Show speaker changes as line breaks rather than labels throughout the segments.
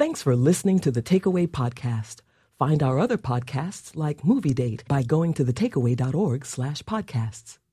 Thanks for listening to the Takeaway Podcast. Find our other podcasts like Movie Date by going to thetakeaway.org/podcasts.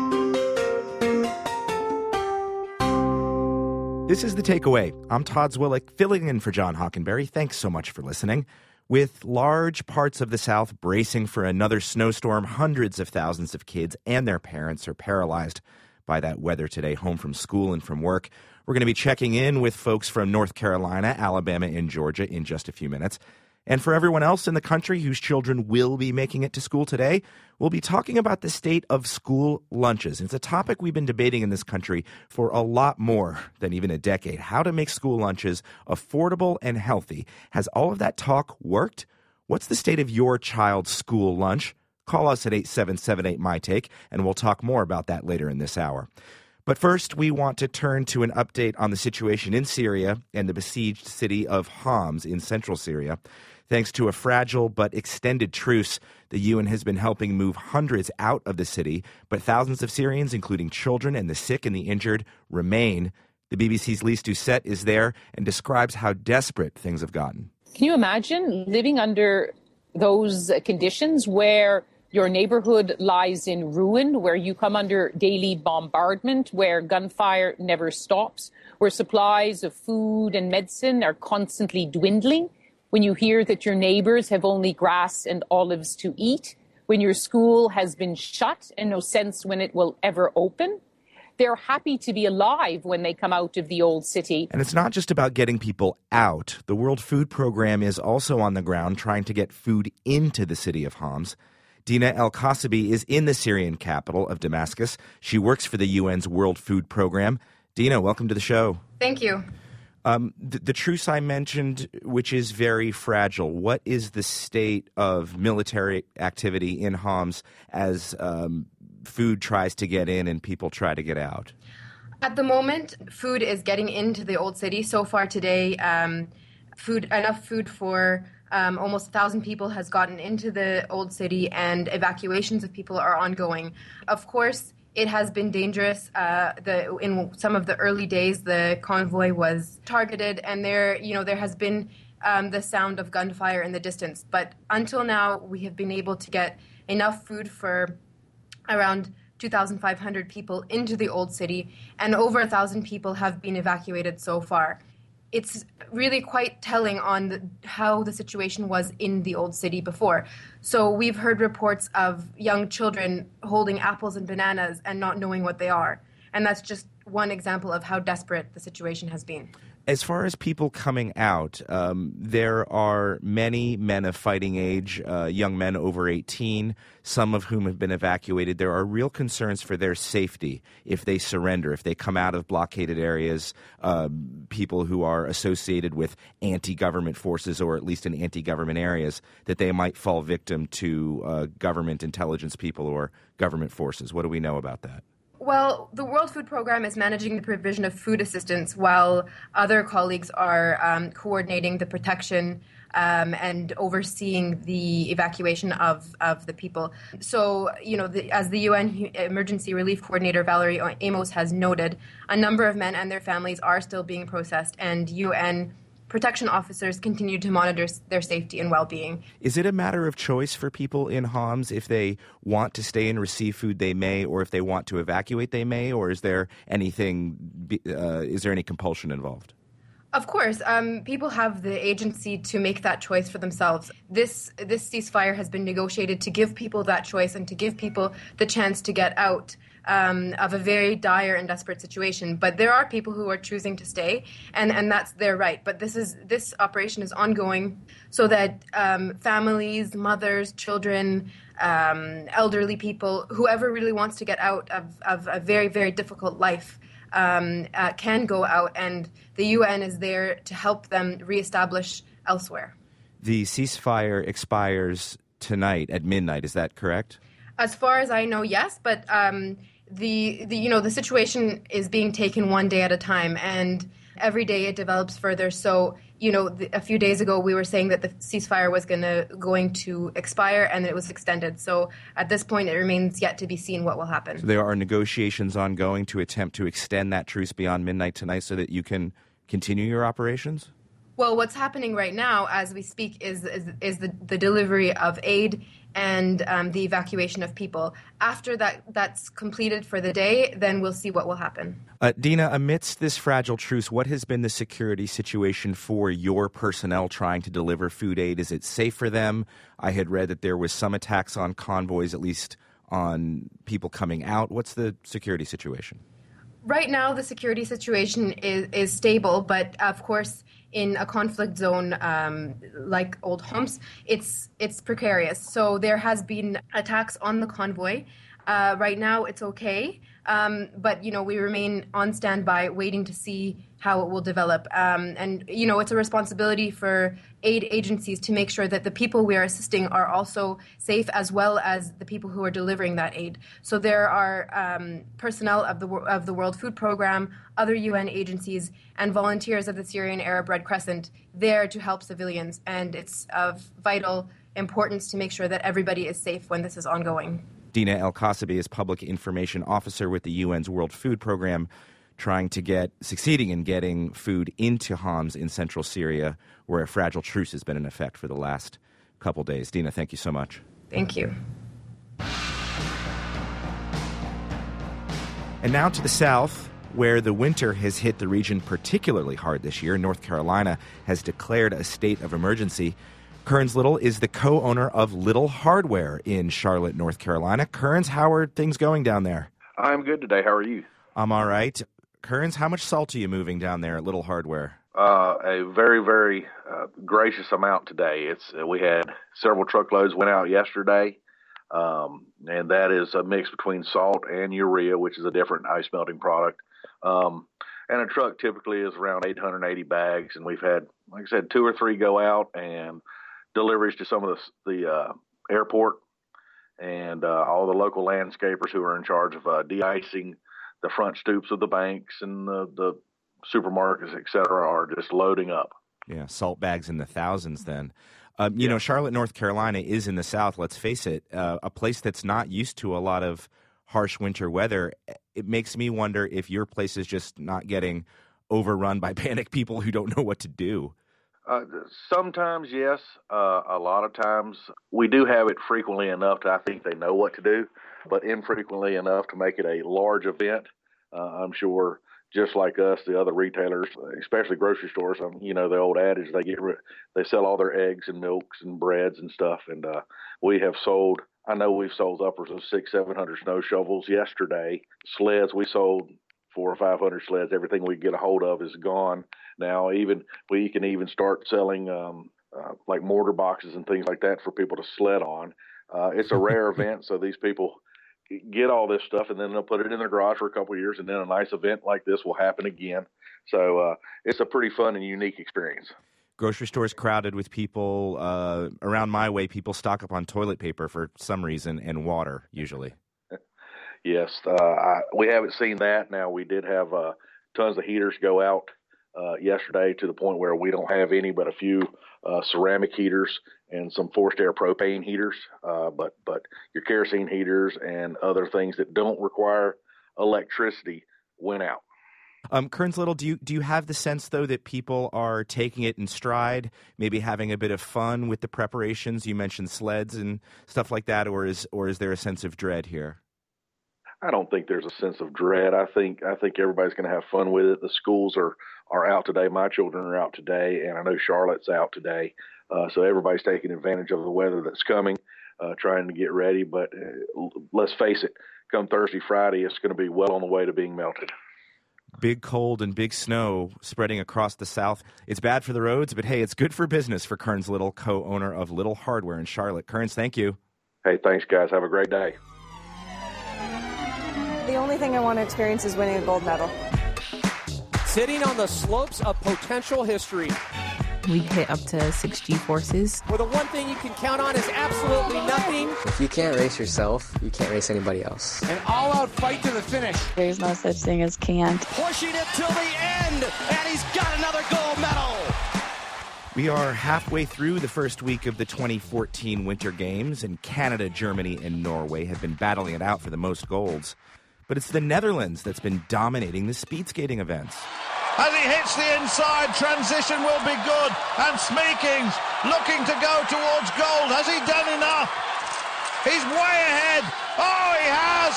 This is The Takeaway. I'm Todd Zwillich, filling in for John Hockenberry. Thanks so much for listening. With large parts of the South bracing for another snowstorm, hundreds of thousands of kids and their parents are paralyzed by that weather today, home from school and from work. We're going to be checking in with folks from North Carolina, Alabama, and Georgia in just a few minutes. And for everyone else in the country whose children will be making it to school today, we'll be talking about the state of school lunches. It's a topic we've been debating in this country for a lot more than even a decade. How to make school lunches affordable and healthy. Has all of that talk worked? What's the state of your child's school lunch? Call us at 877-8MY-TAKE, and we'll talk more about that later in this hour. But first, we want to turn to an update on the situation in Syria and the besieged city of Homs in central Syria. Thanks to a fragile but extended truce, the UN has been helping move hundreds out of the city, but thousands of Syrians, including children and the sick and the injured, remain. The BBC's Lise Doucette is there and describes how desperate things have gotten.
Can you imagine living under those conditions where your neighborhood lies in ruin, where you come under daily bombardment, where gunfire never stops, where supplies of food and medicine are constantly dwindling? When you hear that your neighbors have only grass and olives to eat, when your school has been shut and no sense when it will ever open, they're happy to be alive when they come out of the old city.
And it's not just about getting people out. The World Food Program is also on the ground trying to get food into the city of Homs. Dina El-Kasabi is in the Syrian capital of Damascus. She works for the UN's World Food Program. Dina, welcome to the show.
Thank you.
The truce I mentioned, which is very fragile, what is the state of military activity in Homs as food tries to get in and people try to get out?
At the moment, food is getting into the old city. So far today, enough food for almost 1,000 people has gotten into the old city, and evacuations of people are ongoing. Of course, it has been dangerous. In some of the early days, the convoy was targeted, and there has been the sound of gunfire in the distance. But until now, we have been able to get enough food for around 2,500 people into the old city, and over 1,000 people have been evacuated so far. It's really quite telling on how the situation was in the old city before. So we've heard reports of young children holding apples and bananas and not knowing what they are. And that's just one example of how desperate the situation has been.
As far as people coming out, there are many men of fighting age, young men over 18, some of whom have been evacuated. There are real concerns for their safety if they surrender, if they come out of blockaded areas, people who are associated with anti-government forces or at least in anti-government areas, that they might fall victim to government intelligence people or government forces. What do we know about that?
Well, the World Food Program is managing the provision of food assistance while other colleagues are coordinating the protection and overseeing the evacuation of the people. So, as the UN Emergency Relief Coordinator Valerie Amos has noted, a number of men and their families are still being processed, and UN protection officers continue to monitor their safety and well-being.
Is it a matter of choice for people in Homs? If they want to stay and receive food, they may, or if they want to evacuate, they may, or is there any compulsion involved?
Of course, people have the agency to make that choice for themselves. This ceasefire has been negotiated to give people that choice and to give people the chance to get out of a very dire and desperate situation. But there are people who are choosing to stay, and that's their right. But this operation is ongoing so that families, mothers, children, elderly people, whoever really wants to get out of a very, very difficult life can go out, and the UN is there to help them reestablish elsewhere.
The ceasefire expires tonight at midnight, is that correct?
As far as I know, yes, but the situation is being taken one day at a time, and every day it develops further. So, a few days ago we were saying that the ceasefire was going to expire, and it was extended. So at this point, it remains yet to be seen what will happen.
So there are negotiations ongoing to attempt to extend that truce beyond midnight tonight so that you can continue your operations?
Well, what's happening right now as we speak is the delivery of aid and the evacuation of people. After that's completed for the day, then we'll see what will happen.
Dina, amidst this fragile truce, what has been the security situation for your personnel trying to deliver food aid? Is it safe for them? I had read that there was some attacks on convoys, at least on people coming out. What's the security situation?
Right now, the security situation is stable, but of course, in a conflict zone like Old Homs, it's precarious. So there has been attacks on the convoy. Right now, it's okay, but we remain on standby, waiting to see how it will develop. And it's a responsibility for aid agencies to make sure that the people we are assisting are also safe, as well as the people who are delivering that aid. So there are personnel of the World Food Program, other UN agencies, and volunteers of the Syrian Arab Red Crescent there to help civilians. And it's of vital importance to make sure that everybody is safe when this is ongoing.
Dina El-Kasabi is Public Information Officer with the UN's World Food Program, succeeding in getting food into Homs in central Syria, where a fragile truce has been in effect for the last couple days. Dina, thank you so much.
Thank you.
And now to the south, where the winter has hit the region particularly hard this year. North Carolina has declared a state of emergency. Kearns Little is the co-owner of Little Hardware in Charlotte, North Carolina. Kearns, how are things going down there?
I'm good today. How are you?
I'm all right. Kearns, how much salt are you moving down there at Little Hardware?
A very, very gracious amount today. We had several truckloads went out yesterday, and that is a mix between salt and urea, which is a different ice melting product. And a truck typically is around 880 bags, and we've had, like I said, 2 or 3 go out and deliveries to some of the airport and all the local landscapers who are in charge of de-icing the front stoops of the banks and the supermarkets, et cetera, are just loading up.
Yeah, salt bags in the thousands then. Charlotte, North Carolina is in the south, let's face it, a place that's not used to a lot of harsh winter weather. It makes me wonder if your place is just not getting overrun by panicked people who don't know what to do.
Sometimes, yes. A lot of times we do have it frequently enough to I think they know what to do, but infrequently enough to make it a large event. I'm sure just like us, the other retailers, especially grocery stores, the old adage, they sell all their eggs and milks and breads and stuff. And we've sold upwards of 600-700 snow shovels yesterday. Sleds, we sold 400 or 500 sleds. Everything we get a hold of is gone. Now, we can even start selling like mortar boxes and things like that for people to sled on. It's a rare event, so these people get all this stuff, and then they'll put it in their garage for a couple of years, and then a nice event like this will happen again. So it's a pretty fun and unique experience.
Grocery stores crowded with people. Around my way, people stock up on toilet paper for some reason and water, usually.
Yes, we haven't seen that. Now, we did have tons of heaters go out yesterday to the point where we don't have any but a few ceramic heaters and some forced air propane heaters. But your kerosene heaters and other things that don't require electricity went out.
Kearns Little, do you have the sense, though, that people are taking it in stride, maybe having a bit of fun with the preparations? You mentioned sleds and stuff like that, or is there a sense of dread here?
I don't think there's a sense of dread. I think everybody's going to have fun with it. The schools are out today. My children are out today, and I know Charlotte's out today. So everybody's taking advantage of the weather that's coming, trying to get ready. But let's face it, come Thursday, Friday, it's going to be well on the way to being melted.
Big cold and big snow spreading across the south. It's bad for the roads, but hey, it's good for business for Kearns Little, co-owner of Little Hardware in Charlotte. Kearns, thank you.
Hey, thanks, guys. Have a great day.
The only thing I want to experience is winning a gold medal.
Sitting on the slopes of potential history.
We hit up to 6 G-forces.
Where the one thing you can count on is absolutely nothing.
If you can't race yourself, you can't race anybody else.
An all-out fight to the finish.
There's no such thing as can't.
Pushing it till the end, and he's got another gold medal.
We are halfway through the first week of the 2014 Winter Games, and Canada, Germany, and Norway have been battling it out for the most golds. But it's the Netherlands that's been dominating the speed skating events.
as he hits the inside. Transition will be good, and Smeekings looking to go towards gold. Has he done enough? He's way ahead. Oh, he has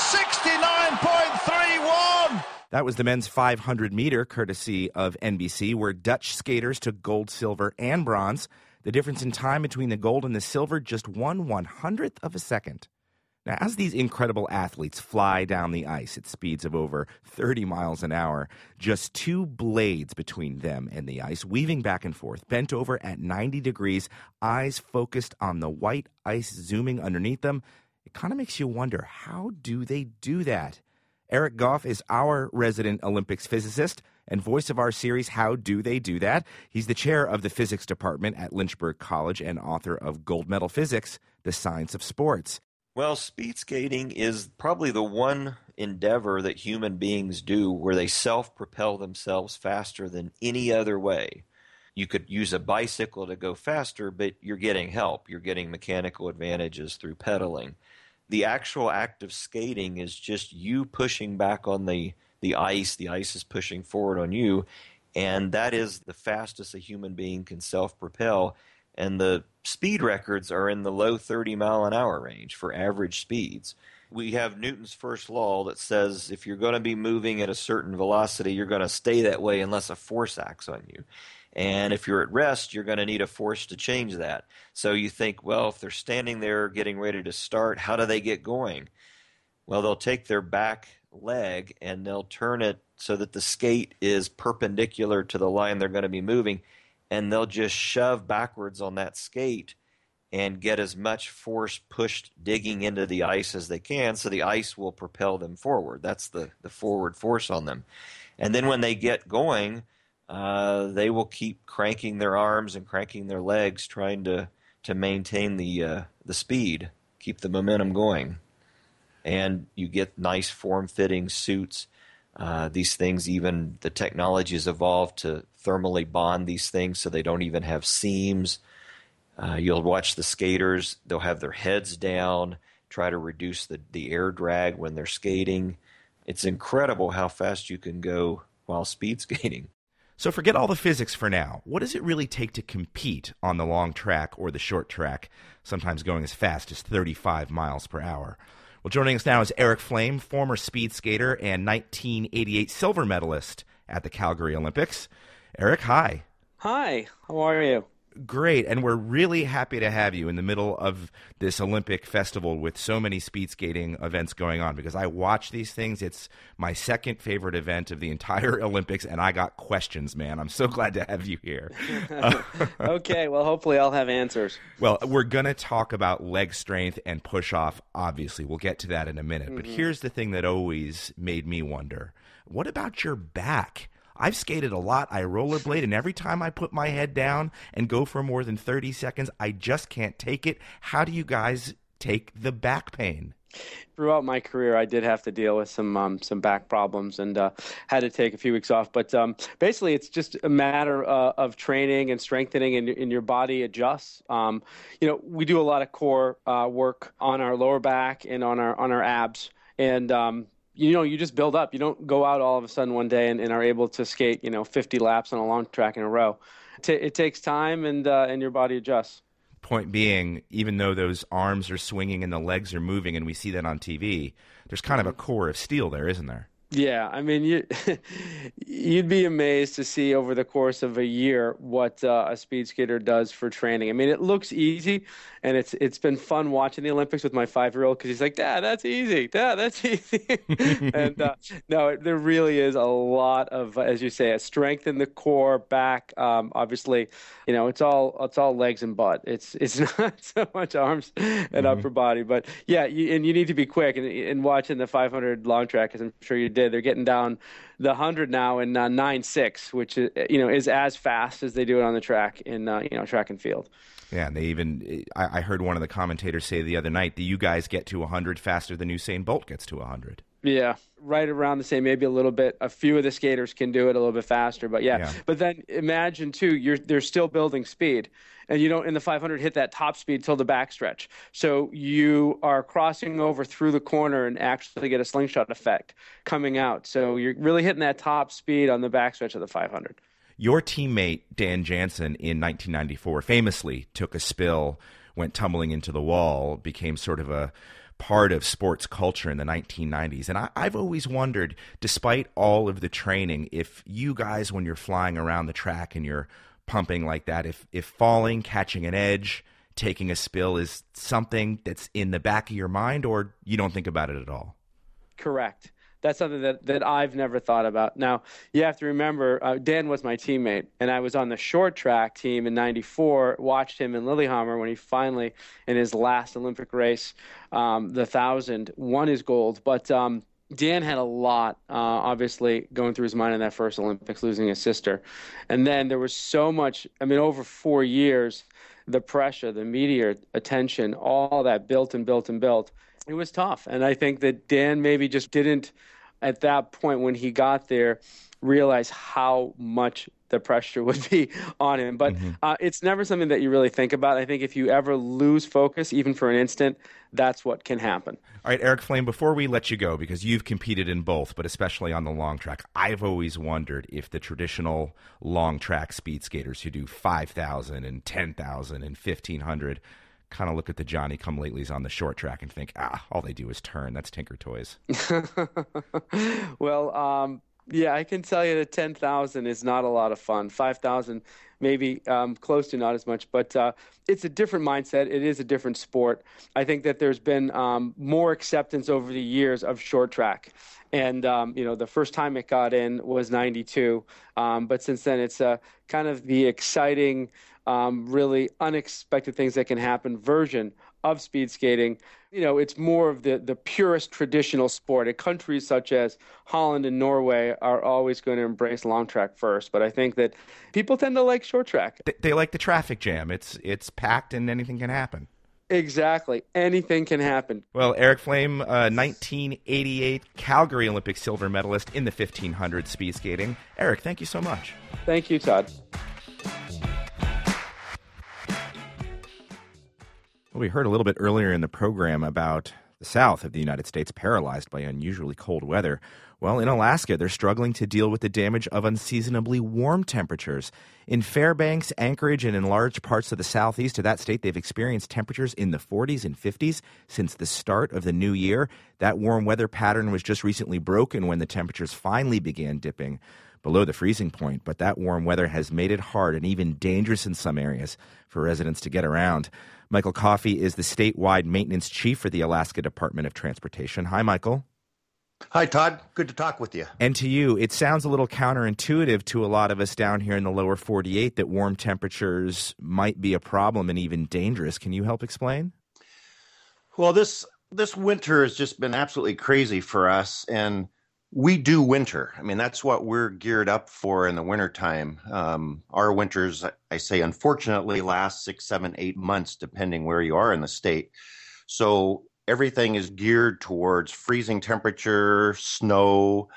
69.31.
That was the men's 500 meter, courtesy of NBC, where Dutch skaters took gold, silver, and bronze. The difference in time between the gold and the silver, just 1/100th of a second. Now, as these incredible athletes fly down the ice at speeds of over 30 miles an hour, just two blades between them and the ice, weaving back and forth, bent over at 90 degrees, eyes focused on the white ice zooming underneath them, it kind of makes you wonder, how do they do that? Eric Goff is our resident Olympics physicist and voice of our series, How Do They Do That? He's the chair of the physics department at Lynchburg College and author of Gold Medal Physics, The Science of Sports.
Well, speed skating is probably the one endeavor that human beings do where they self-propel themselves faster than any other way. You could use a bicycle to go faster, but you're getting help. You're getting mechanical advantages through pedaling. The actual act of skating is just you pushing back on the ice. The ice is pushing forward on you, and that is the fastest a human being can self-propel. And the speed records are in the low 30-mile-an-hour range for average speeds. We have Newton's first law that says if you're going to be moving at a certain velocity, you're going to stay that way unless a force acts on you. And if you're at rest, you're going to need a force to change that. So you think, well, if they're standing there getting ready to start, how do they get going? Well, they'll take their back leg and they'll turn it so that the skate is perpendicular to the line they're going to be moving, and they'll just shove backwards on that skate and get as much force pushed digging into the ice as they can, so the ice will propel them forward. That's the forward force on them. And then when they get going, they will keep cranking their arms and cranking their legs, trying to maintain the speed, keep the momentum going. And you get nice form-fitting suits. These things, even the technology has evolved to thermally bond these things so they don't even have seams. You'll watch the skaters, they'll have their heads down, try to reduce the air drag when they're skating. It's incredible how fast you can go while speed skating.
So forget all the physics for now. What does it really take to compete on the long track or the short track, sometimes going as fast as 35 miles per hour? Well, joining us now is Eric Flame, former speed skater and 1988 silver medalist at the Calgary Olympics. Eric, hi.
Hi, how are you?
Great, and we're really happy to have you in the middle of this Olympic festival with so many speed skating events going on, because I watch these things. It's my second favorite event of the entire Olympics, and I got questions, man. I'm so glad to have you here.
Okay, well, hopefully I'll have answers.
Well, we're going to talk about leg strength and push-off, obviously. We'll get to that in a minute. But here's the thing that always made me wonder. What about your back? I've skated a lot. I rollerblade, and every time I put my head down and go for more than 30 seconds, I just can't take it. How do you guys take the back pain?
Throughout my career, I did have to deal with some back problems and had to take a few weeks off. But basically, it's just a matter of training and strengthening, and your body adjusts. We do a lot of core work on our lower back and on our abs, and you just build up. You don't go out all of a sudden one day and are able to skate 50 laps on a long track in a row. It takes time, and your body adjusts.
Point being, even though those arms are swinging and the legs are moving, and we see that on TV, there's kind of a core of steel there, isn't there?
Yeah, I mean, you'd be amazed to see over the course of a year what a speed skater does for training. I mean, it looks easy, and it's been fun watching the Olympics with my 5-year-old, because he's like, Dad, that's easy. Dad, that's easy. And there really is a lot of, as you say, strengthen the core, back. Obviously, it's all legs and butt. It's not so much arms and upper body, but yeah, you need to be quick. And watching the 500 long track, as I'm sure you did, they're getting down the 100 now in 9.6, which is as fast as they do it on the track in track and field.
Yeah, and they even I heard one of the commentators say the other night that you guys get to 100 faster than Usain Bolt gets to 100.
Yeah, right around the same, maybe a little bit. A few of the skaters can do it a little bit faster, but yeah. But then imagine too, they're still building speed, and you don't in the 500 hit that top speed till the backstretch. So you are crossing over through the corner and actually get a slingshot effect coming out. So you're really hitting that top speed on the backstretch of the 500.
Your teammate Dan Jansen in 1994 famously took a spill, went tumbling into the wall, became sort of a part of sports culture in the 1990s. And I've always wondered, despite all of the training, if you guys, when you're flying around the track and you're pumping like that, if falling, catching an edge, taking a spill is something that's in the back of your mind, or you don't think about it at all?
Correct. That's something that I've never thought about. Now, you have to remember, Dan was my teammate, and I was on the short track team in 94, watched him in Lillehammer when he finally, in his last Olympic race, the 1,000, won his gold. But Dan had a lot, obviously, going through his mind in that first Olympics, losing his sister. And then there was so much, over 4 years, the pressure, the media attention, all that built and built and built. It was tough. And I think that Dan maybe just didn't, at that point when he got there, realize how much the pressure would be on him. But it's never something that you really think about. I think if you ever lose focus, even for an instant, that's what can happen.
All right, Eric Flame, before we let you go, because you've competed in both, but especially on the long track, I've always wondered if the traditional long track speed skaters who do 5,000 and 10,000 and 1,500 kind of look at the Johnny-come-latelys on the short track and think, all they do is turn. That's Tinker Toys.
Well, yeah, I can tell you that 10,000 is not a lot of fun. 5,000, maybe close to not as much, but it's a different mindset. It is a different sport. I think that there's been more acceptance over the years of short track. And, the first time it got in was 92. But since then, it's kind of the exciting, really unexpected things that can happen version of speed skating. It's more of the purest traditional sport. And countries such as Holland and Norway are always going to embrace long track first. But I think that people tend to like short track.
They like the traffic jam. It's packed and anything can happen.
Exactly. Anything can happen.
Well, Eric Flame, 1988 Calgary Olympic silver medalist in the 1,500 speed skating. Eric, thank you so much.
Thank you, Todd.
Well, we heard a little bit earlier in the program about the south of the United States paralyzed by unusually cold weather. Well, in Alaska, they're struggling to deal with the damage of unseasonably warm temperatures. In Fairbanks, Anchorage, and in large parts of the southeast of that state, they've experienced temperatures in the 40s and 50s since the start of the new year. That warm weather pattern was just recently broken when the temperatures finally began dipping below the freezing point. But that warm weather has made it hard and even dangerous in some areas for residents to get around. Michael Coffey is the statewide maintenance chief for the Alaska Department of Transportation. Hi, Michael.
Hi, Todd. Good to talk with you.
And to you, it sounds a little counterintuitive to a lot of us down here in the lower 48 that warm temperatures might be a problem and even dangerous. Can you help explain?
Well, this winter has just been absolutely crazy for us, and we do winter. That's what we're geared up for in the wintertime. Our winters, I say, unfortunately, last 6, 7, 8 months, depending where you are in the state. So everything is geared towards freezing temperature, snow.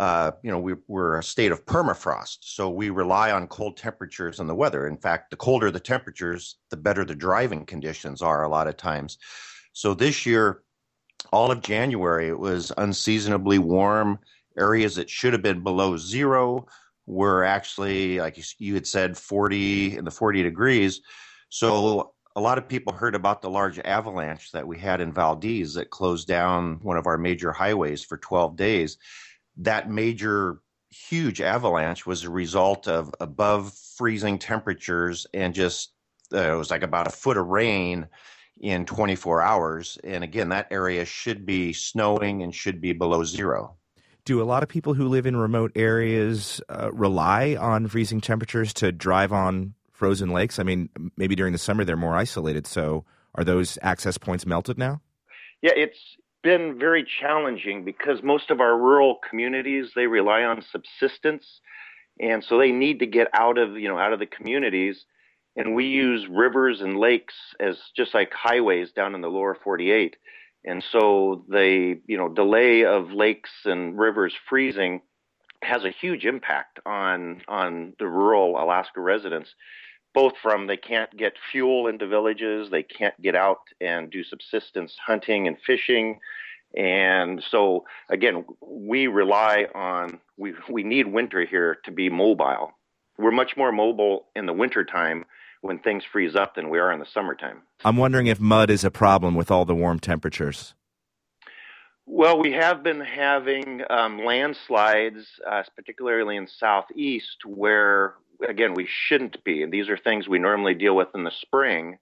We're a state of permafrost, so we rely on cold temperatures in the weather. In fact, the colder the temperatures, the better the driving conditions are a lot of times. So this year, all of January, it was unseasonably warm. Areas that should have been below zero were actually, like you had said, 40 degrees. So a lot of people heard about the large avalanche that we had in Valdez that closed down one of our major highways for 12 days. That major, huge avalanche was a result of above freezing temperatures and just, it was like about a foot of rain in 24 hours. And again, that area should be snowing and should be below zero.
Do a lot of people who live in remote areas rely on freezing temperatures to drive on frozen lakes? Maybe during the summer they're more isolated. So are those access points melted now?
Yeah, it's been very challenging because most of our rural communities, they rely on subsistence. And so they need to get out of the communities. And we use rivers and lakes as just like highways down in the lower 48. And so the delay of lakes and rivers freezing has a huge impact on the rural Alaska residents, both from they can't get fuel into villages, they can't get out and do subsistence hunting and fishing. And so, again, we rely on, we need winter here to be mobile. We're much more mobile in the wintertime when things freeze up than we are in the summertime.
I'm wondering if mud is a problem with all the warm temperatures.
Well, we have been having landslides, particularly in southeast, where, again, we shouldn't be. And these are things we normally deal with in the spring,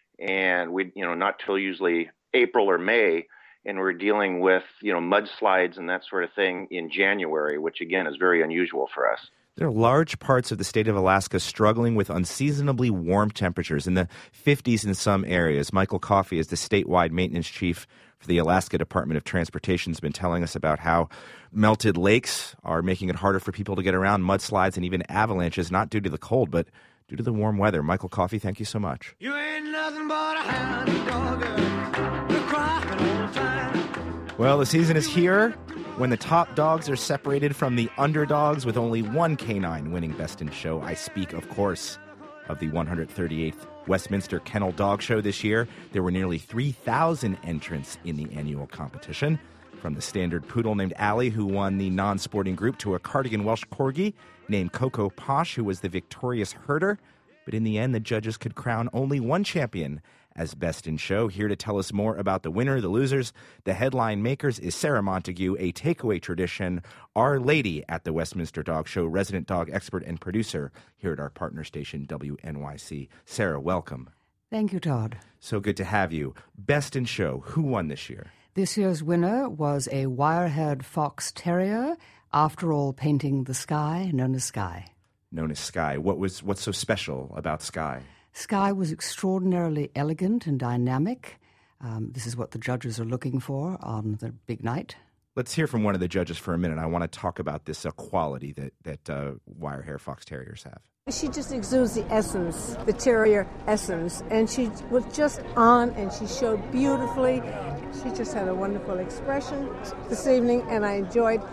and we, not till usually April or May. And we're dealing with, mudslides and that sort of thing in January, which, again, is very unusual for us.
There are large parts of the state of Alaska struggling with unseasonably warm temperatures in the 50s in some areas. Michael Coffey is the statewide maintenance chief for the Alaska Department of Transportation, has been telling us about how melted lakes are making it harder for people to get around, mudslides and even avalanches, not due to the cold, but due to the warm weather. Michael Coffey, thank you so much.
You ain't nothing but a hound dog. You're crying all the time.
Well, the season is here when the top dogs are separated from the underdogs with only one canine winning Best in Show. I speak, of course, of the 138th Westminster Kennel Dog Show this year. There were nearly 3,000 entrants in the annual competition, from the standard poodle named Allie, who won the non-sporting group, to a cardigan Welsh corgi named Coco Posh, who was the victorious herder. But in the end, the judges could crown only one champion as Best in Show. Here to tell us more about the winner, the losers, the headline makers is Sarah Montague, a takeaway tradition, Our Lady at the Westminster Dog Show, resident dog expert and producer here at our partner station, WNYC. Sarah, welcome.
Thank you, Todd.
So good to have you. Best in Show, who won this year?
This year's winner was a wire-haired fox terrier, after all painting the sky, known as Sky.
Known as Sky. What's so special about Sky?
Sky was extraordinarily elegant and dynamic. This is what the judges are looking for on the big night.
Let's hear from one of the judges for a minute. I want to talk about this quality that wire-hair fox terriers have.
She just exudes the essence, the terrier essence, and she was just on, and she showed beautifully. She just had a wonderful expression this evening, and I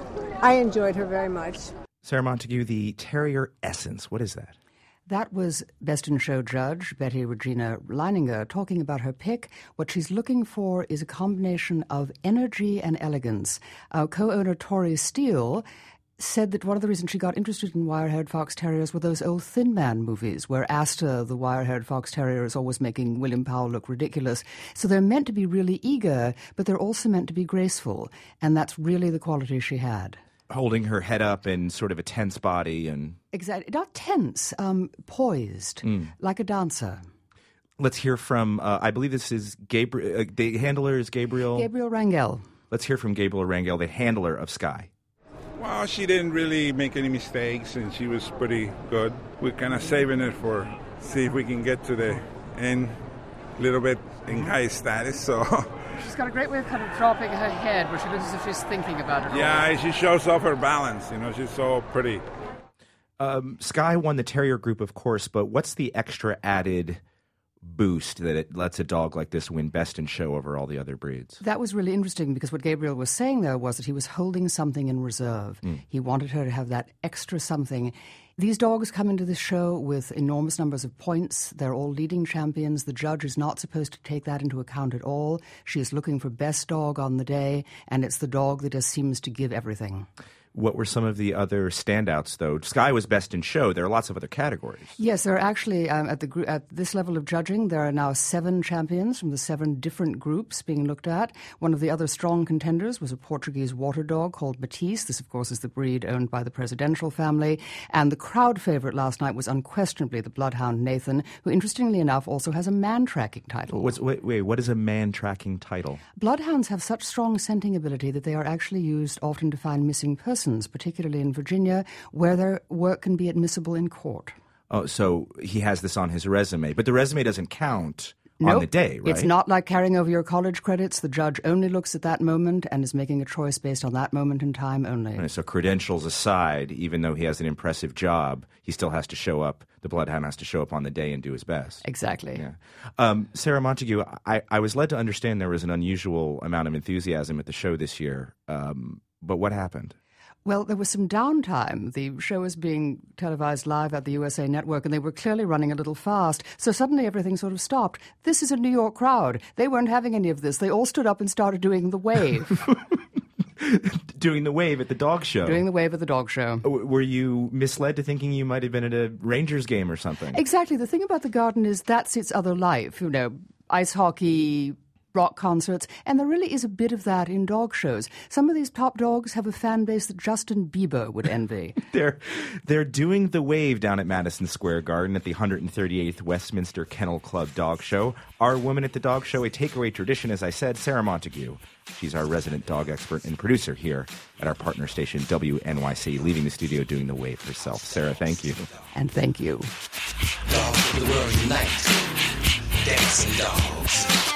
enjoyed her very much.
Sarah Montague, the terrier essence, what is that?
That was Best in Show judge Betty Regina Leininger talking about her pick. What she's looking for is a combination of energy and elegance. Co-owner Tori Steele said that one of the reasons she got interested in wire-haired fox terriers were those old Thin Man movies where Asta, the wire-haired fox terrier, is always making William Powell look ridiculous. So they're meant to be really eager, but they're also meant to be graceful. And that's really the quality she had.
Holding her head up in sort of a tense body and...
Exactly. Not tense, poised, like a dancer.
Let's hear from, I believe this is Gabriel, the handler is Gabriel?
Gabriel Rangel.
Let's hear from Gabriel Rangel, the handler of Sky.
Well, she didn't really make any mistakes, and she was pretty good. We're kind of saving it for see if we can get to the end a little bit in high status, so...
She's got a great way of kind of dropping her head where she looks as if she's thinking about it.
Yeah, she shows off her balance. She's so pretty.
Sky won the terrier group, of course, but what's the extra added boost that it lets a dog like this win Best in Show over all the other breeds?
That was really interesting because what Gabriel was saying there was that he was holding something in reserve. He wanted her to have that extra something. These dogs come into this show with enormous numbers of points. They're all leading champions. The judge is not supposed to take that into account at all. She is looking for best dog on the day, and it's the dog that just seems to give everything.
What were some of the other standouts, though? Sky was Best in Show. There are lots of other categories.
Yes, there are actually, at this level of judging, there are now 7 champions from the 7 different groups being looked at. One of the other strong contenders was a Portuguese water dog called Matisse. This, of course, is the breed owned by the presidential family. And the crowd favorite last night was unquestionably the bloodhound Nathan, who, interestingly enough, also has a man-tracking title.
Wait, what is a man-tracking title?
Bloodhounds have such strong scenting ability that they are actually used often to find missing persons, particularly in Virginia, where their work can be admissible in court.
Oh, so he has this on his resume, but the resume doesn't count
Nope.
on the day, right?
It's not like carrying over your college credits. The judge only looks at that moment and is making a choice based on that moment in time only.
Right, so credentials aside, even though he has an impressive job, he still has to show up. The bloodhound has to show up on the day and do his best.
Exactly.
Yeah. Sarah Montague, I was led to understand there was an unusual amount of enthusiasm at the show this year. But what happened?
Well, there was some downtime. The show was being televised live at the USA Network, and they were clearly running a little fast. So suddenly everything sort of stopped. This is a New York crowd. They weren't having any of this. They all stood up and started doing the wave.
Doing the wave at the dog show.
Doing the wave at the dog show.
Were you misled to thinking you might have been at a Rangers game or something?
Exactly. The thing about the Garden is that's its other life. Ice hockey, rock concerts, and there really is a bit of that in dog shows. Some of these top dogs have a fan base that Justin Bieber would envy.
They're doing the wave down at Madison Square Garden at the 138th Westminster Kennel Club Dog Show. Our woman at the dog show, a takeaway tradition, as I said, Sarah Montague. She's our resident dog expert and producer here at our partner station, WNYC, leaving the studio doing the wave herself. Sarah, thank you.
And thank you.
Dogs of the world unite, dancing dogs.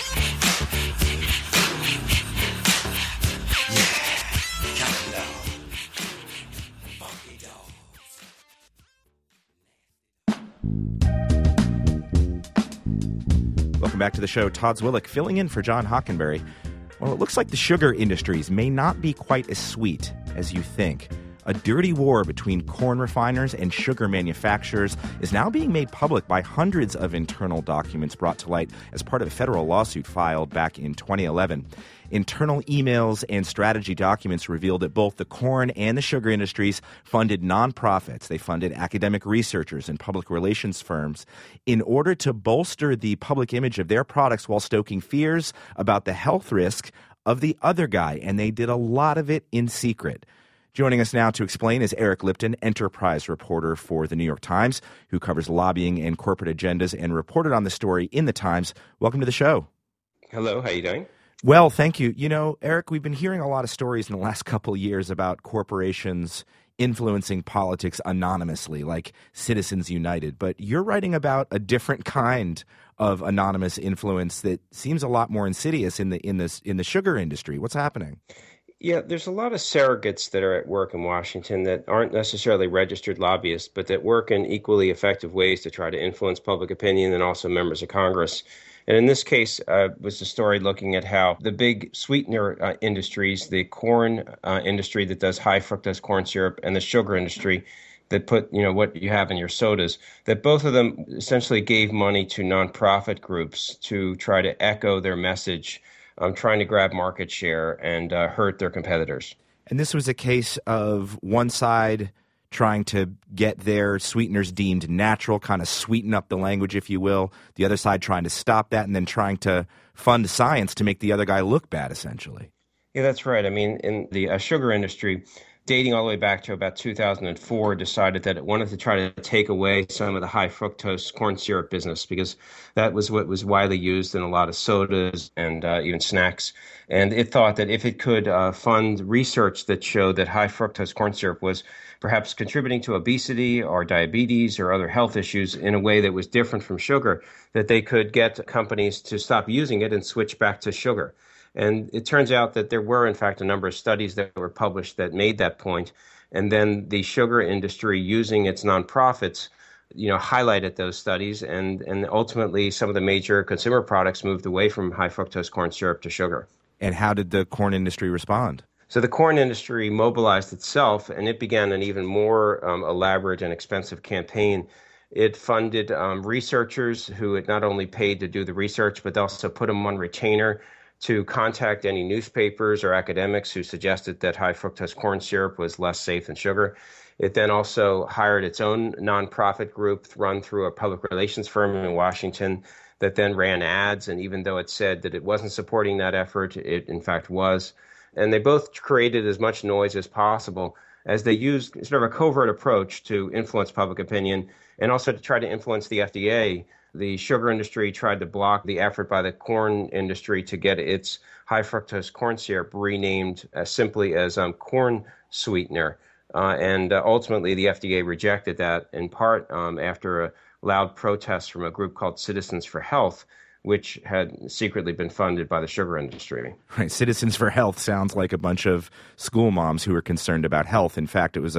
Welcome back to the show. Todd Zwillich filling in for John Hockenberry. Well, it looks like the sugar industries may not be quite as sweet as you think. A dirty war between corn refiners and sugar manufacturers is now being made public by hundreds of internal documents brought to light as part of a federal lawsuit filed back in 2011. Internal emails and strategy documents revealed that both the corn and the sugar industries funded nonprofits. They funded academic researchers and public relations firms in order to bolster the public image of their products while stoking fears about the health risk of the other guy. And they did a lot of it in secret. Joining us now to explain is Eric Lipton, enterprise reporter for The New York Times, who covers lobbying and corporate agendas and reported on the story in The Times. Welcome to the show.
Hello, how are you doing?
Well, thank you. Eric, we've been hearing a lot of stories in the last couple of years about corporations influencing politics anonymously, like Citizens United. But you're writing about a different kind of anonymous influence that seems a lot more insidious in the sugar industry. What's happening?
Yeah, there's a lot of surrogates that are at work in Washington that aren't necessarily registered lobbyists, but that work in equally effective ways to try to influence public opinion and also members of Congress. And in this case, was a story looking at how the big sweetener industries, the corn industry that does high fructose corn syrup, and the sugar industry that put, what you have in your sodas, that both of them essentially gave money to nonprofit groups to try to echo their message, trying to grab market share and hurt their competitors.
And this was a case of one side trying to get their sweeteners deemed natural, kind of sweeten up the language, if you will. The other side trying to stop that and then trying to fund science to make the other guy look bad, essentially.
Yeah, that's right. I mean, in the sugar industry, dating all the way back to about 2004, decided that it wanted to try to take away some of the high fructose corn syrup business because that was what was widely used in a lot of sodas and even snacks. And it thought that if it could fund research that showed that high fructose corn syrup was perhaps contributing to obesity or diabetes or other health issues in a way that was different from sugar, that they could get companies to stop using it and switch back to sugar. And it turns out that there were, in fact, a number of studies that were published that made that point. And then the sugar industry, using its nonprofits, highlighted those studies. And ultimately, some of the major consumer products moved away from high fructose corn syrup to sugar.
And how did the corn industry respond?
So the corn industry mobilized itself, and it began an even more elaborate and expensive campaign. It funded researchers who it not only paid to do the research, but also put them on retainer to contact any newspapers or academics who suggested that high fructose corn syrup was less safe than sugar. It then also hired its own nonprofit group run through a public relations firm in Washington that then ran ads. And even though it said that it wasn't supporting that effort, it in fact was. And they both created as much noise as possible as they used sort of a covert approach to influence public opinion and also to try to influence the FDA. The sugar industry tried to block the effort by the corn industry to get its high fructose corn syrup renamed simply as corn sweetener. And ultimately, the FDA rejected that in part after a loud protest from a group called Citizens for Health, which had secretly been funded by the sugar industry.
Right. Citizens for Health sounds like a bunch of school moms who were concerned about health. In fact, it was a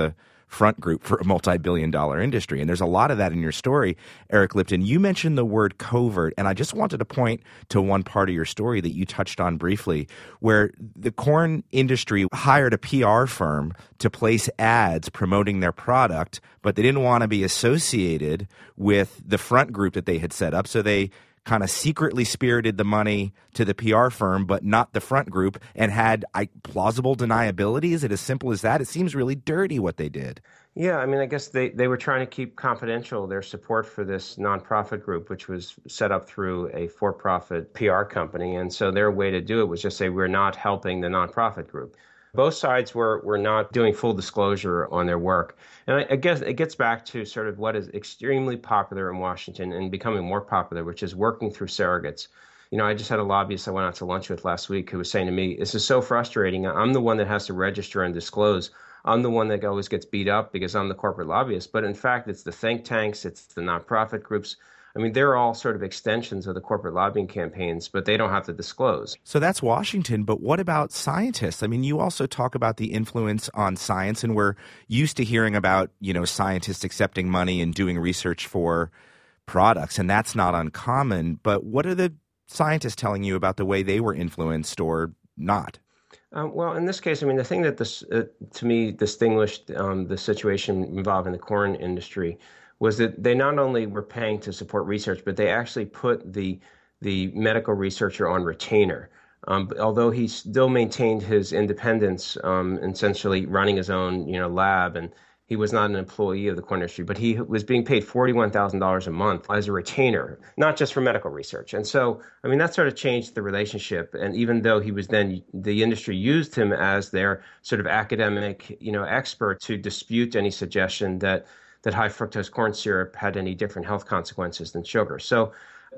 front group for a multi-billion-dollar industry. And there's a lot of that in your story, Eric Lipton. You mentioned the word covert, and I just wanted to point to one part of your story that you touched on briefly, where the corn industry hired a PR firm to place ads promoting their product, but they didn't want to be associated with the front group that they had set up, so they kind of secretly spirited the money to the PR firm, but not the front group, and had plausible deniability. Is it as simple as that? It seems really dirty what they did.
Yeah, I mean, I guess they were trying to keep confidential their support for this nonprofit group, which was set up through a for-profit PR company. And so their way to do it was just say, we're not helping the nonprofit group. Both sides were not doing full disclosure on their work. And I guess it gets back to sort of what is extremely popular in Washington and becoming more popular, which is working through surrogates. You know, I just had a lobbyist I went out to lunch with last week who was saying to me, this is so frustrating. I'm the one that has to register and disclose. I'm the one that always gets beat up because I'm the corporate lobbyist. But in fact, it's the think tanks, it's the nonprofit groups. I mean, they're all sort of extensions of the corporate lobbying campaigns, but they don't have to disclose.
So that's Washington, but what about scientists? I mean, you also talk about the influence on science, and we're used to hearing about, you know, scientists accepting money and doing research for products, and that's not uncommon. But what are the scientists telling you about the way they were influenced or not?
Well, in this case, I mean, the thing that this, to me, distinguished the situation involving the corn industry was that they not only were paying to support research, but they actually put the medical researcher on retainer. Although he still maintained his independence, essentially running his own, lab, and he was not an employee of the corn industry, but he was being paid $41,000 a month as a retainer, not just for medical research. And so, I mean, that sort of changed the relationship. And even though he was then, the industry used him as their sort of academic, expert to dispute any suggestion that high fructose corn syrup had any different health consequences than sugar. So,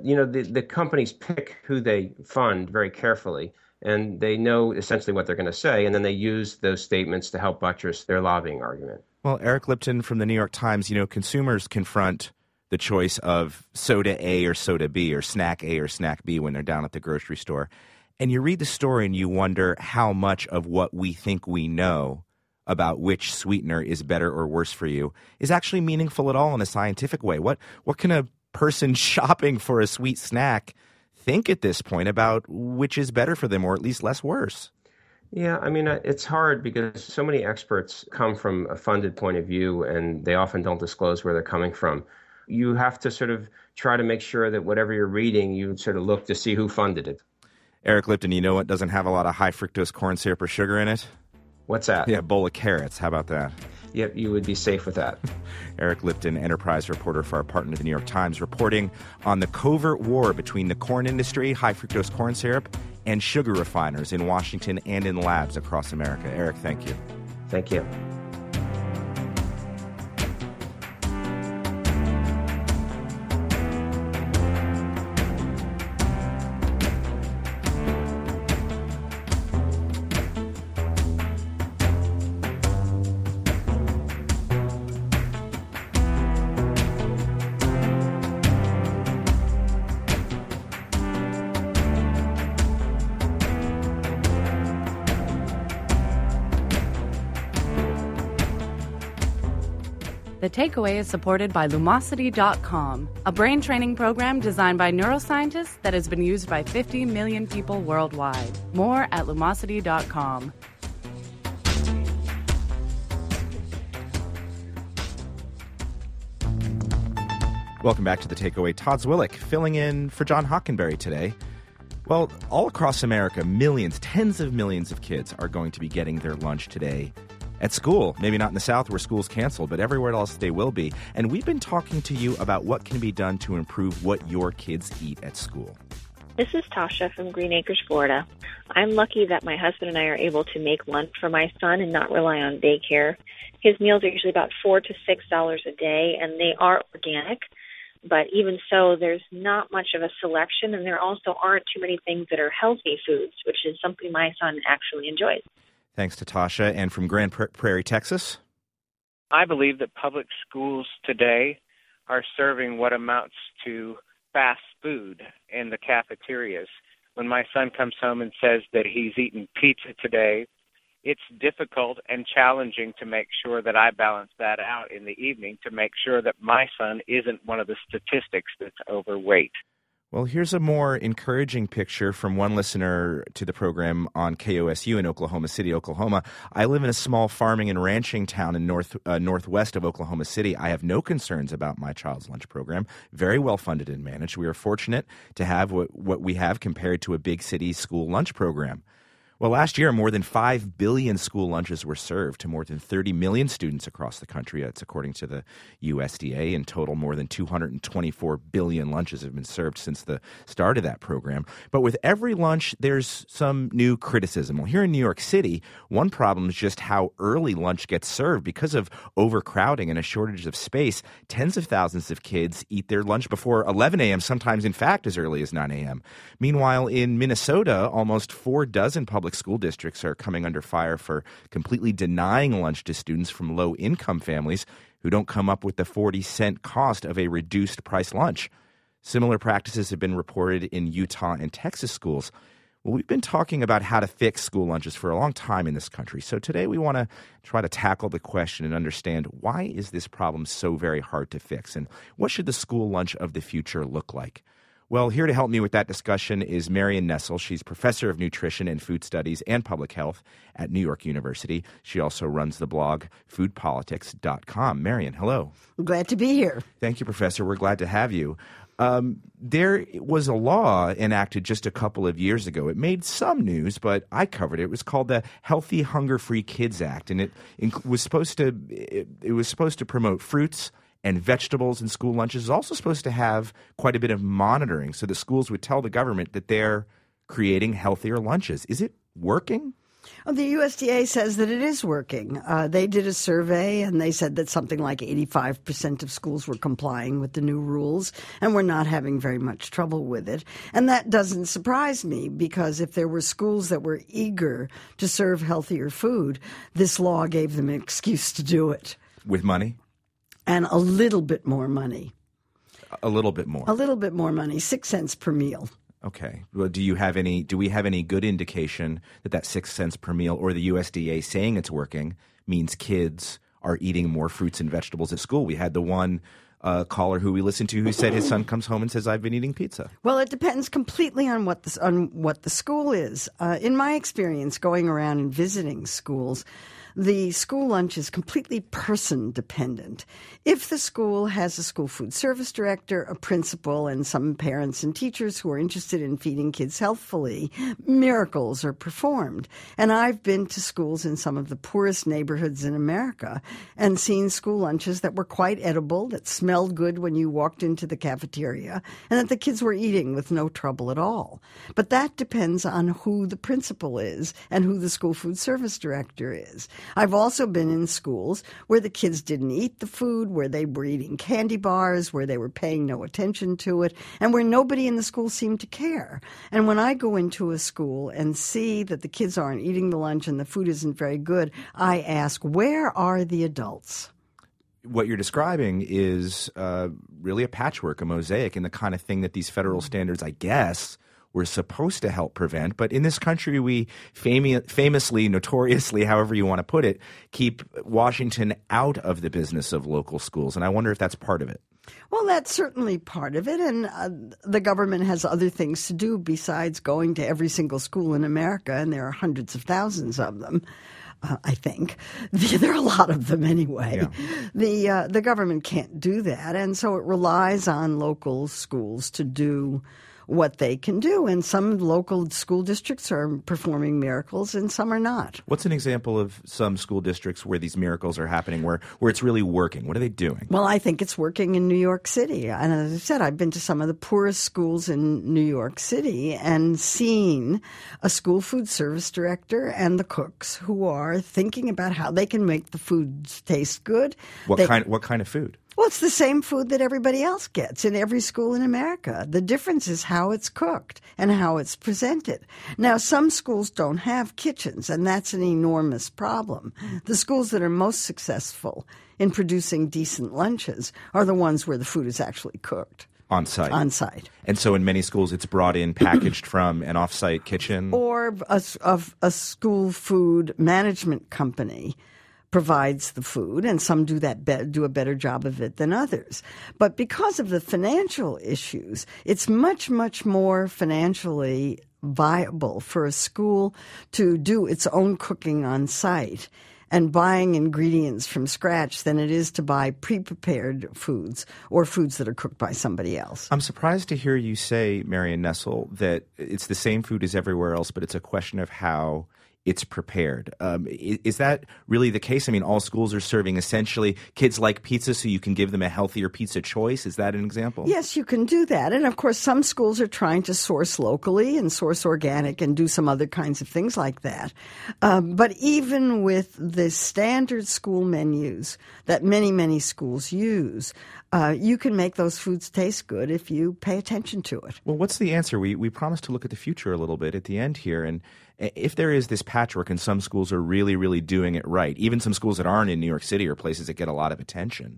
the companies pick who they fund very carefully, and they know essentially what they're going to say, and then they use those statements to help buttress their lobbying argument.
Well, Eric Lipton from the New York Times, consumers confront the choice of soda A or soda B, or snack A or snack B when they're down at the grocery store. And you read the story and you wonder how much of what we think we know about which sweetener is better or worse for you is actually meaningful at all in a scientific way. What can a person shopping for a sweet snack think at this point about which is better for them, or at least less worse?
Yeah, I mean, it's hard because so many experts come from a funded point of view, and they often don't disclose where they're coming from. You have to sort of try to make sure that whatever you're reading, you sort of look to see who funded it.
Eric Lipton, you know what doesn't have a lot of high fructose corn syrup or sugar in it?
What's that?
Yeah, a bowl of carrots. How about that?
Yep, you would be safe with that.
Eric Lipton, enterprise reporter for our partner, the New York Times, reporting on the covert war between the corn industry, high fructose corn syrup, and sugar refiners in Washington and in labs across America. Eric, thank you.
Thank you.
The Takeaway is supported by Lumosity.com, a brain training program designed by neuroscientists that has been used by 50 million people worldwide. More at Lumosity.com.
Welcome back to The Takeaway. Todd Zwillich filling in for John Hockenberry today. Well, all across America, millions, tens of millions of kids are going to be getting their lunch today at school. Maybe not in the South where school's canceled, but everywhere else they will be. And we've been talking to you about what can be done to improve what your kids eat at school.
This is Tasha from Green Acres, Florida. I'm lucky that my husband and I are able to make lunch for my son and not rely on daycare. His meals are usually about $4 to $6 a day, and they are organic. But even so, there's not much of a selection, and there also aren't too many things that are healthy foods, which is something my son actually enjoys.
Thanks to Tasha. And from Grand Prairie, Texas?
I believe that public schools today are serving what amounts to fast food in the cafeterias. When my son comes home and says that he's eaten pizza today, it's difficult and challenging to make sure that I balance that out in the evening to make sure that my son isn't one of the statistics that's overweight.
Well, here's a more encouraging picture from one listener to the program on KOSU in Oklahoma City, Oklahoma. I live in a small farming and ranching town in northwest of Oklahoma City. I have no concerns about my child's lunch program. Very well funded and managed. We are fortunate to have what we have compared to a big city school lunch program. Well, last year, more than 5 billion school lunches were served to more than 30 million students across the country. That's according to the USDA. In total, more than 224 billion lunches have been served since the start of that program. But with every lunch, there's some new criticism. Well, here in New York City, one problem is just how early lunch gets served. Because of overcrowding and a shortage of space, tens of thousands of kids eat their lunch before 11 a.m., sometimes, in fact, as early as 9 a.m. Meanwhile, in Minnesota, almost 4 dozen public school districts are coming under fire for completely denying lunch to students from low-income families who don't come up with the 40-cent cost of a reduced-price lunch. Similar practices have been reported in Utah and Texas schools. Well, we've been talking about how to fix school lunches for a long time in this country. So today we want to try to tackle the question and understand, why is this problem so very hard to fix? And what should the school lunch of the future look like? Well, here to help me with that discussion is Marion Nestle. She's professor of nutrition and food studies and public health at New York University. She also runs the blog foodpolitics.com. Marion, hello.
Glad to be here.
Thank you, Professor. We're glad to have you. There was a law enacted just a couple of years ago. It made some news, but I covered it. It was called the Healthy Hunger-Free Kids Act, and it was supposed to promote fruits and vegetables in school lunches. Is also supposed to have quite a bit of monitoring so the schools would tell the government that they're creating healthier lunches. Is it working?
Well, the USDA says that it is working. They did a survey, and they said that something like 85% of schools were complying with the new rules, and we're not having very much trouble with it. And that doesn't surprise me, because if there were schools that were eager to serve healthier food, this law gave them an excuse to do it.
With money?
And a little bit more money.
A little bit more?
A little bit more money, 6 cents per meal.
Okay. Well, do we have any good indication that 6 cents per meal, or the USDA saying it's working, means kids are eating more fruits and vegetables at school? We had the one caller who we listened to who said his son comes home and says, I've been eating pizza.
Well, it depends completely on what the school is. In my experience going around and visiting schools, the school lunch is completely person-dependent. If the school has a school food service director, a principal, and some parents and teachers who are interested in feeding kids healthfully, miracles are performed. And I've been to schools in some of the poorest neighborhoods in America and seen school lunches that were quite edible, that smelled good when you walked into the cafeteria, and that the kids were eating with no trouble at all. But that depends on who the principal is and who the school food service director is. I've also been in schools where the kids didn't eat the food, where they were eating candy bars, where they were paying no attention to it, and where nobody in the school seemed to care. And when I go into a school and see that the kids aren't eating the lunch and the food isn't very good, I ask, where are the adults?
What you're describing is really a patchwork, a mosaic, and the kind of thing that these federal standards, I guess, were supposed to help prevent. But in this country, we famously, notoriously, however you want to put it, keep Washington out of the business of local schools. And I wonder if that's part of it.
Well, that's certainly part of it, and the government has other things to do besides going to every single school in America, and there are hundreds of thousands of them. I think. There are a lot of them anyway. Yeah. The government can't do that, and so it relies on local schools to do what they can do. And some local school districts are performing miracles and some are not.
What's an example of some school districts where these miracles are happening, where it's really working? What are they doing?
Well, I think it's working in New York City. And as I said, I've been to some of the poorest schools in New York City and seen a school food service director and the cooks who are thinking about how they can make the food taste good.
What kind of food?
Well, it's the same food that everybody else gets in every school in America. The difference is how it's cooked and how it's presented. Now, some schools don't have kitchens, and that's an enormous problem. The schools that are most successful in producing decent lunches are the ones where the food is actually cooked.
On site.
On site.
And so in many schools, it's brought in packaged from an off-site kitchen?
Or a school food management company provides the food, and some do a better job of it than others. But because of the financial issues, it's much, much more financially viable for a school to do its own cooking on site and buying ingredients from scratch than it is to buy pre-prepared foods or foods that are cooked by somebody else.
I'm surprised to hear you say, Marion Nestle, that it's the same food as everywhere else, but it's a question of how it's prepared. Is that really the case? I mean, all schools are serving essentially kids like pizza, so you can give them a healthier pizza choice. Is that an example?
Yes, you can do that. And of course, some schools are trying to source locally and source organic and do some other kinds of things like that. But even with the standard school menus that many, many schools use, you can make those foods taste good if you pay attention to it.
Well, what's the answer? We promised to look at the future a little bit at the end here. And if there is this patchwork and some schools are really, really doing it right, even some schools that aren't in New York City or places that get a lot of attention,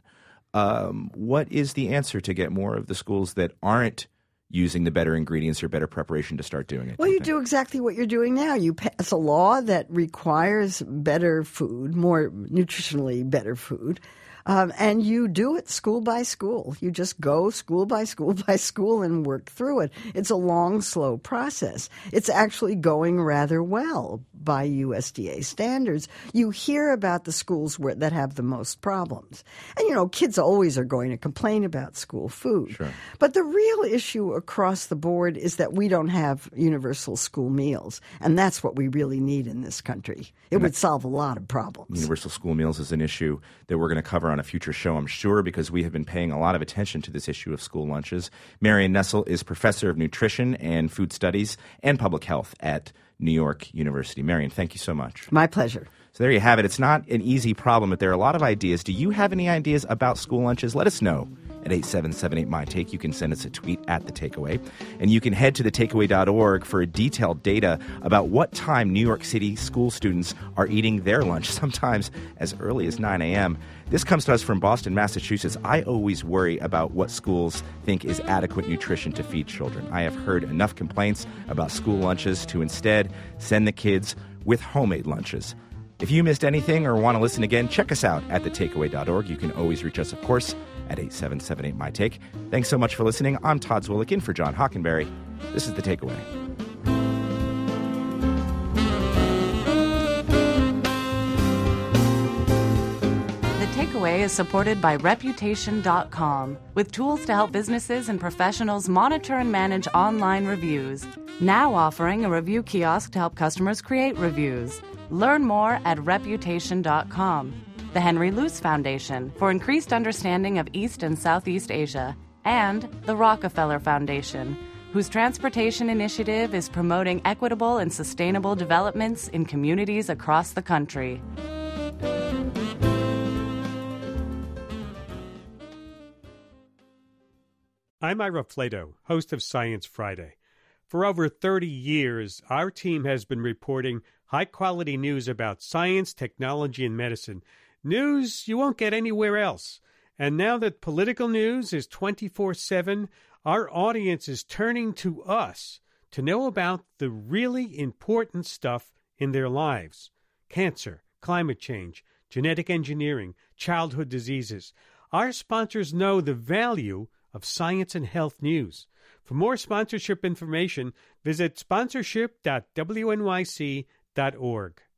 what is the answer to get more of the schools that aren't using the better ingredients or better preparation to start doing it?
Well, you do exactly what you're doing now. You pass a law that requires better food, more nutritionally better food. And you do it school by school. You just go school by school by school and work through it. It's a long, slow process. It's actually going rather well by USDA standards. You hear about the schools that have the most problems. And, kids always are going to complain about school food.
Sure.
But the real issue across the board is that we don't have universal school meals. And that's what we really need in this country. It would solve a lot of problems.
Universal school meals is an issue that we're going to cover on a future show, I'm sure, because we have been paying a lot of attention to this issue of school lunches. Marion Nestle is professor of nutrition and food studies and public health at New York University. Marion, thank you so much.
My pleasure.
So there you have it. It's not an easy problem, but there are a lot of ideas. Do you have any ideas about school lunches? Let us know at 877-8MyTake. You can send us a tweet at The Takeaway. And you can head to thetakeaway.org for detailed data about what time New York City school students are eating their lunch, sometimes as early as 9 a.m. This comes to us from Boston, Massachusetts. I always worry about what schools think is adequate nutrition to feed children. I have heard enough complaints about school lunches to instead send the kids with homemade lunches. If you missed anything or want to listen again, check us out at thetakeaway.org. You can always reach us, of course, at 877-8MyTake. Thanks so much for listening. I'm Todd Zwillich in for John Hockenberry. This is The Takeaway.
The Takeaway is supported by Reputation.com, with tools to help businesses and professionals monitor and manage online reviews. Now offering a review kiosk to help customers create reviews. Learn more at Reputation.com. The Henry Luce Foundation for increased understanding of East and Southeast Asia, and the Rockefeller Foundation, whose transportation initiative is promoting equitable and sustainable developments in communities across the country.
I'm Ira Flato, host of Science Friday. For over 30 years, our team has been reporting high-quality news about science, technology, and medicine. News you won't get anywhere else. And now that political news is 24/7, our audience is turning to us to know about the really important stuff in their lives. Cancer, climate change, genetic engineering, childhood diseases. Our sponsors know the value of science and health news. For more sponsorship information, visit sponsorship.wnyc.org.